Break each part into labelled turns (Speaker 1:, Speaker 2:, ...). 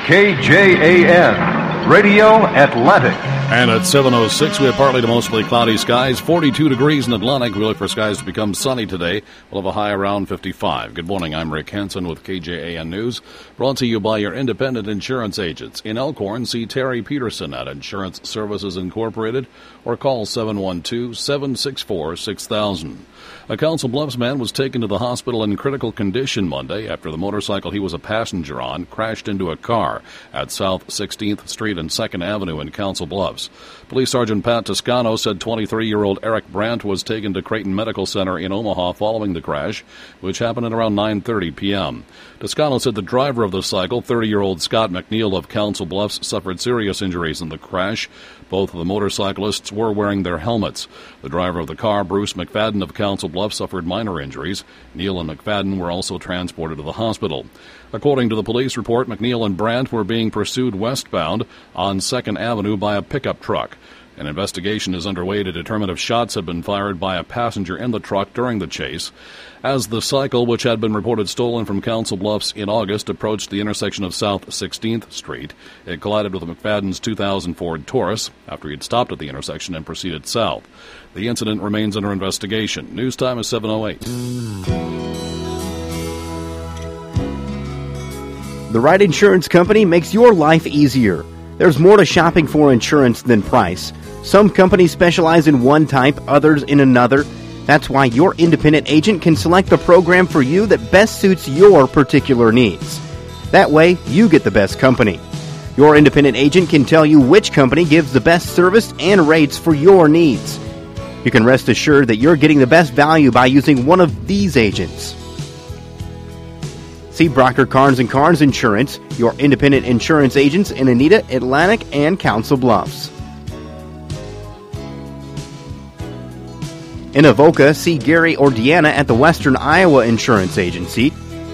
Speaker 1: KJAN, Radio Atlantic.
Speaker 2: And at 7:06, we have partly to mostly cloudy skies, 42 degrees in Atlantic. We look for skies to become sunny today. We'll have a high around 55. Good morning, I'm Rick Hansen with KJAN News, brought to you by your independent insurance agents. In Elkhorn, see Terry Peterson at Insurance Services Incorporated or call 712-764-6000. A Council Bluffs man was taken to the hospital in critical condition Monday after the motorcycle he was a passenger on crashed into a car at South 16th Street and 2nd Avenue in Council Bluffs. Police Sergeant Pat Toscano said 23-year-old Eric Brandt was taken to Creighton Medical Center in Omaha following the crash, which happened at around 9:30 p.m. Toscano said the driver of the cycle, 30-year-old Scott McNeil of Council Bluffs, suffered serious injuries in the crash. Both of the motorcyclists were wearing their helmets. The driver of the car, Bruce McFadden of Council Bluffs, suffered minor injuries. Neal and McFadden were also transported to the hospital. According to the police report, McNeil and Brandt were being pursued westbound on 2nd Avenue by a pickup truck. An investigation is underway to determine if shots had been fired by a passenger in the truck during the chase. As the cycle, which had been reported stolen from Council Bluffs in August, approached the intersection of South 16th Street, it collided with McFadden's 2000 Ford Taurus after he had stopped at the intersection and proceeded south. The incident remains under investigation. News time is 7:08.
Speaker 3: The right insurance company makes your life easier. There's more to shopping for insurance than price. Some companies specialize in one type, others in another. That's why your independent agent can select the program for you that best suits your particular needs. That way, you get the best company. Your independent agent can tell you which company gives the best service and rates for your needs. You can rest assured that you're getting the best value by using one of these agents. See Brocker Carnes & Carnes Insurance, your independent insurance agents in Anita, Atlantic, and Council Bluffs. In Avoca, see Gary or Deanna at the Western Iowa Insurance Agency.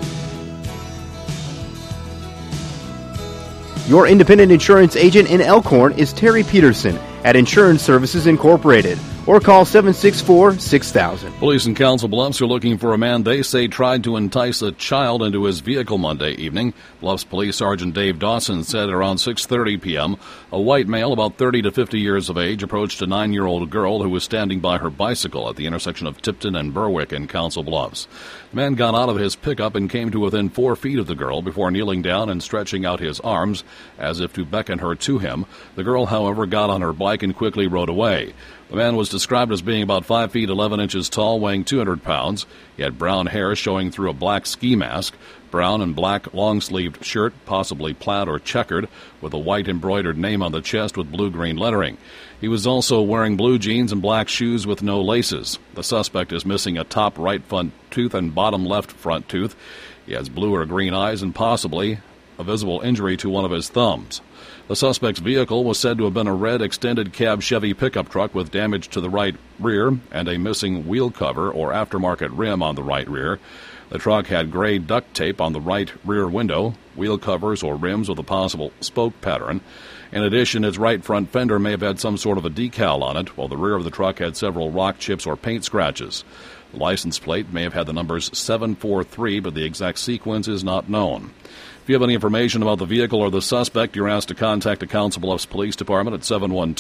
Speaker 3: Your independent insurance agent in Elkhorn is Terry Peterson at Insurance Services Incorporated, or call 764-6000.
Speaker 2: Police in Council Bluffs are looking for a man they say tried to entice a child into his vehicle Monday evening. Bluffs Police Sergeant Dave Dawson said around 6:30 p.m., a white male about 30 to 50 years of age approached a 9-year-old girl who was standing by her bicycle at the intersection of Tipton and Berwick in Council Bluffs. The man got out of his pickup and came to within 4 feet of the girl before kneeling down and stretching out his arms as if to beckon her to him. The girl, however, got on her bike and quickly rode away. The man was described as being about 5 feet 11 inches tall, weighing 200 pounds. He had brown hair showing through a black ski mask, brown and black long-sleeved shirt, possibly plaid or checkered, with a white embroidered name on the chest with blue-green lettering. He was also wearing blue jeans and black shoes with no laces. The suspect is missing a top right front tooth and bottom left front tooth. He has blue or green eyes and possibly a visible injury to one of his thumbs. The suspect's vehicle was said to have been a red extended cab Chevy pickup truck with damage to the right rear and a missing wheel cover or aftermarket rim on the right rear. The truck had gray duct tape on the right rear window, wheel covers or rims with a possible spoke pattern. In addition, its right front fender may have had some sort of a decal on it, while the rear of the truck had several rock chips or paint scratches. The license plate may have had the numbers 743, but the exact sequence is not known. If you have any information about the vehicle or the suspect, you're asked to contact the Council Bluffs Police Department at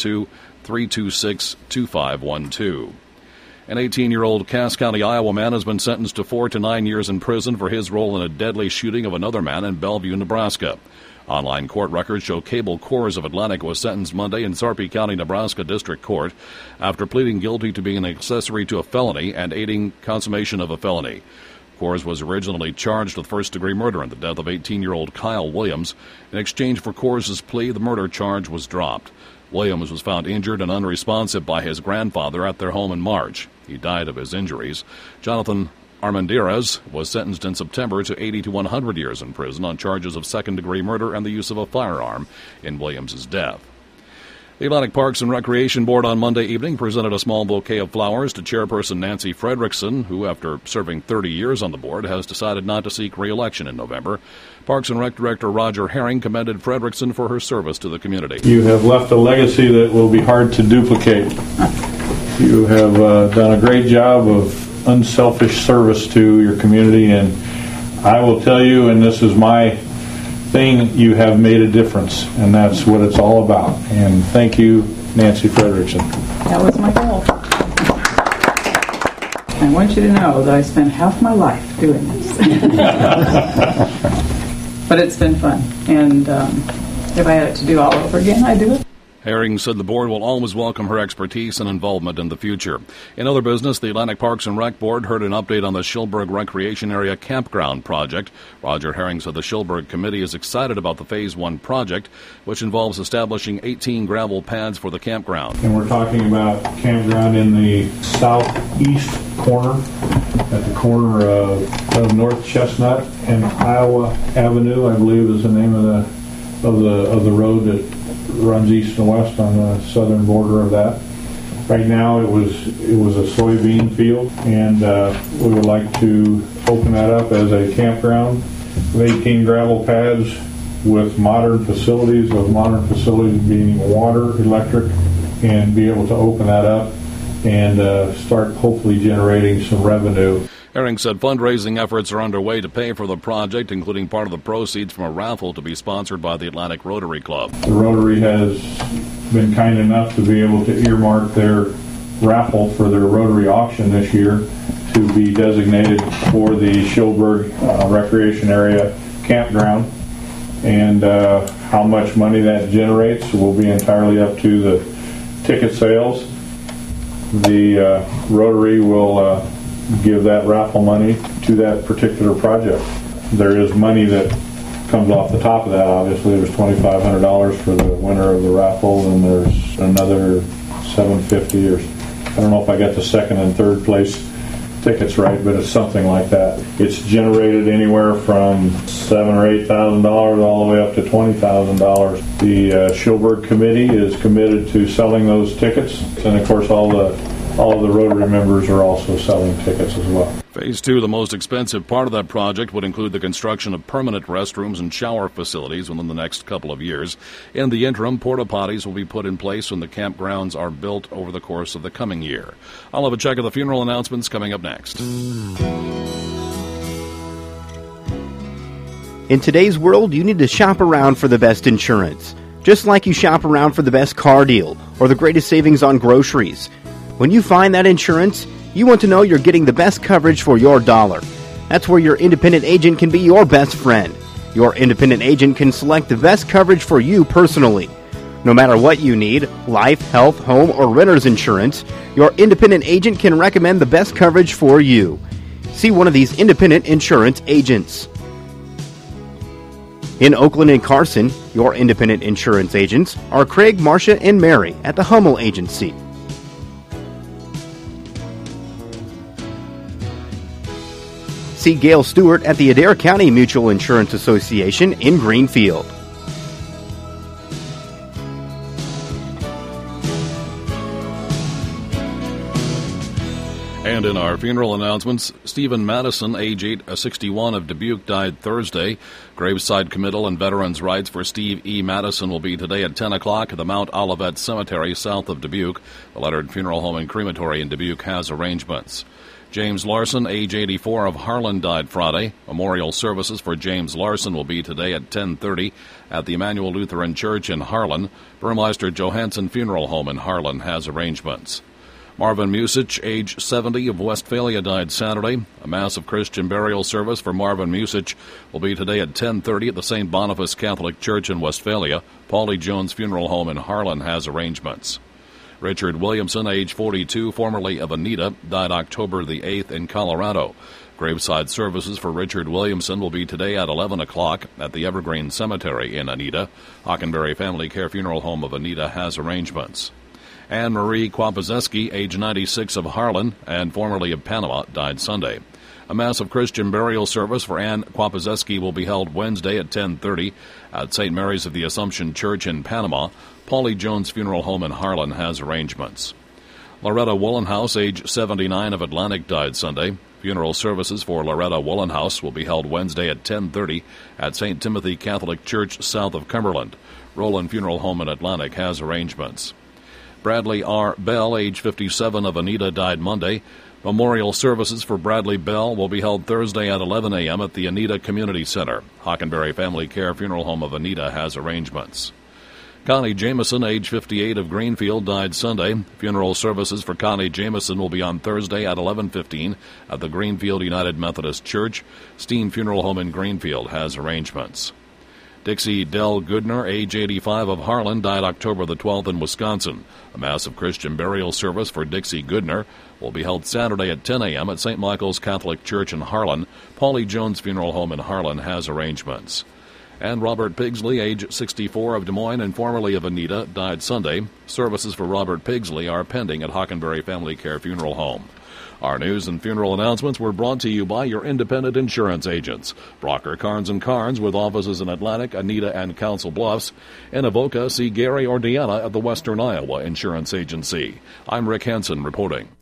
Speaker 2: 712-326-2512. An 18-year-old Cass County, Iowa man has been sentenced to 4 to 9 years in prison for his role in a deadly shooting of another man in Bellevue, Nebraska. Online court records show Cable Coors of Atlantic was sentenced Monday in Sarpy County, Nebraska District Court after pleading guilty to being an accessory to a felony and aiding consummation of a felony. Coors was originally charged with first-degree murder in the death of 18-year-old Kyle Williams. In exchange for Coors' plea, the murder charge was dropped. Williams was found injured and unresponsive by his grandfather at their home in March. He died of his injuries. Jonathan Armendariz was sentenced in September to 80 to 100 years in prison on charges of second-degree murder and the use of a firearm in Williams' death. The Atlantic Parks and Recreation Board on Monday evening presented a small bouquet of flowers to Chairperson Nancy Fredrickson, who, after serving 30 years on the board, has decided not to seek re-election in November. Parks and Rec Director Roger Herring commended Fredrickson for her service to the community.
Speaker 4: You have left a legacy that will be hard to duplicate. You have done a great job of unselfish service to your community, and I will tell you, and this is my thing, you have made a difference, and that's what it's all about. And thank you, Nancy Frederickson.
Speaker 5: That was my goal. I want you to know that I spent half my life doing this. But it's been fun, and if I had it to do all over again, I'd do it.
Speaker 2: Herring said the board will always welcome her expertise and involvement in the future. In other business, the Atlantic Parks and Rec Board heard an update on the Shilberg Recreation Area Campground project. Roger Herring said the Shilberg Committee is excited about the Phase 1 project, which involves establishing 18 gravel pads for the campground.
Speaker 4: And we're talking about campground in the southeast corner, at the corner of North Chestnut and Iowa Avenue, I believe is the name of the road that runs east and west on the southern border of that. Right now it was a soybean field, and we would like to open that up as a campground with 18 gravel pads with modern facilities being water, electric, and be able to open that up and start hopefully generating some revenue.
Speaker 2: Herring said fundraising efforts are underway to pay for the project, including part of the proceeds from a raffle to be sponsored by the Atlantic Rotary Club.
Speaker 4: The Rotary has been kind enough to be able to earmark their raffle for their Rotary auction this year to be designated for the Shilberg Recreation Area Campground. And how much money that generates will be entirely up to the ticket sales. The Rotary will give that raffle money to that particular project. There is money that comes off the top of that. Obviously, there's $2,500 for the winner of the raffle, and there's another $750, or I don't know if I got the second and third place tickets right, but it's something like that. It's generated anywhere from $7,000 or $8,000 all the way up to $20,000. The Shilberg Committee is committed to selling those tickets, and of course all of the Rotary members are also selling tickets as well.
Speaker 2: Phase 2, the most expensive part of that project, would include the construction of permanent restrooms and shower facilities within the next couple of years. In the interim, porta potties will be put in place when the campgrounds are built over the course of the coming year. I'll have a check of the funeral announcements coming up next.
Speaker 3: In today's world, you need to shop around for the best insurance. Just like you shop around for the best car deal or the greatest savings on groceries. When you find that insurance, you want to know you're getting the best coverage for your dollar. That's where your independent agent can be your best friend. Your independent agent can select the best coverage for you personally. No matter what you need, life, health, home, or renter's insurance, your independent agent can recommend the best coverage for you. See one of these independent insurance agents. In Oakland and Carson, your independent insurance agents are Craig, Marcia, and Mary at the Hummel Agency. See Gail Stewart at the Adair County Mutual Insurance Association in Greenfield.
Speaker 2: And in our funeral announcements, Stephen Madison, age 61 of Dubuque, died Thursday. Graveside committal and veterans' rights for Steve E. Madison will be today at 10 o'clock at the Mount Olivet Cemetery south of Dubuque. The Leonard Funeral Home and Crematory in Dubuque has arrangements. James Larson, age 84 of Harlan, died Friday. Memorial services for James Larson will be today at 10:30 at the Emmanuel Lutheran Church in Harlan. Burmeister Johansson Funeral Home in Harlan has arrangements. Marvin Musich, age 70 of Westphalia, died Saturday. A massive Christian burial service for Marvin Musich will be today at 10:30 at the St. Boniface Catholic Church in Westphalia. Paulie Jones Funeral Home in Harlan has arrangements. Richard Williamson, age 42, formerly of Anita, died October the 8th in Colorado. Graveside services for Richard Williamson will be today at 11 o'clock at the Evergreen Cemetery in Anita. Hockenberry Family Care Funeral Home of Anita has arrangements. Anne Marie Kwapazeski, age 96 of Harlan and formerly of Panama, died Sunday. A massive Christian burial service for Anne Kwapazeski will be held Wednesday at 10:30 at St. Mary's of the Assumption Church in Panama. Paulie Jones Funeral Home in Harlan has arrangements. Loretta Woolenhouse, age 79 of Atlantic, died Sunday. Funeral services for Loretta Woolenhouse will be held Wednesday at 10:30 at St. Timothy Catholic Church south of Cumberland. Roland Funeral Home in Atlantic has arrangements. Bradley R. Bell, age 57 of Anita, died Monday. Memorial services for Bradley Bell will be held Thursday at 11 a.m. at the Anita Community Center. Hockenberry Family Care Funeral Home of Anita has arrangements. Connie Jameson, age 58, of Greenfield, died Sunday. Funeral services for Connie Jameson will be on Thursday at 11:15 at the Greenfield United Methodist Church. Steen Funeral Home in Greenfield has arrangements. Dixie Dell Goodner, age 85, of Harlan, died October the 12th in Wisconsin. A massive Christian burial service for Dixie Goodner will be held Saturday at 10 a.m. at St. Michael's Catholic Church in Harlan. Paulie Jones Funeral Home in Harlan has arrangements. And Robert Pigsley, age 64, of Des Moines and formerly of Anita, died Sunday. Services for Robert Pigsley are pending at Hockenberry Family Care Funeral Home. Our news and funeral announcements were brought to you by your independent insurance agents. Brocker, Carnes & Carnes, with offices in Atlantic, Anita, and Council Bluffs. In Avoca, see Gary or Deanna at the Western Iowa Insurance Agency. I'm Rick Hansen reporting.